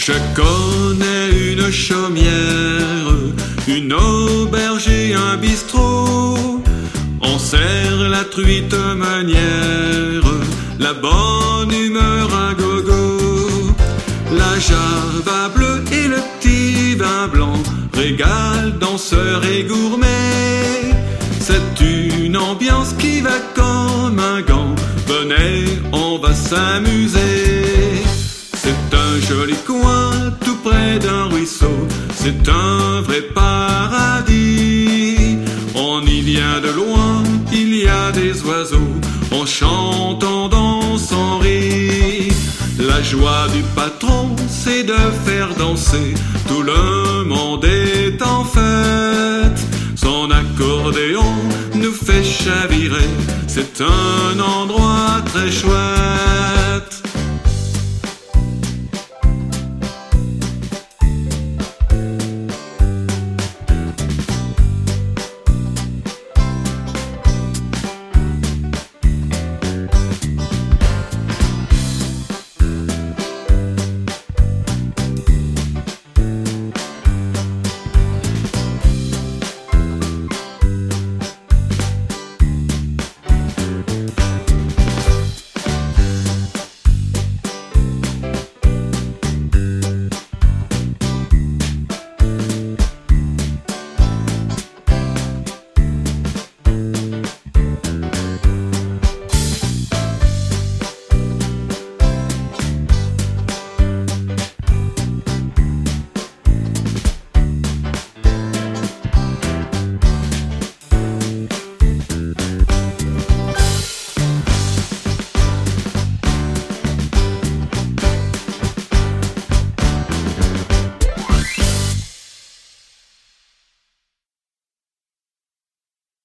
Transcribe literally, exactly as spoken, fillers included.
Je connais une chaumière, une auberge et un bistrot. On sert la truite meunière, la bonne humeur à gogo. La java bleue et le petit vin blanc régalent danseurs et gourmets. C'est une ambiance qui va comme un gant. Venez, on va s'amuser. C'est un joli coin tout près d'un ruisseau. C'est un vrai paradis. On y vient de loin, il y a des oiseaux. On chante, on danse, on rit. La joie du patron, c'est de faire danser. Tout le monde est en fête. Son accordéon nous fait chavirer. C'est un endroit très chouette.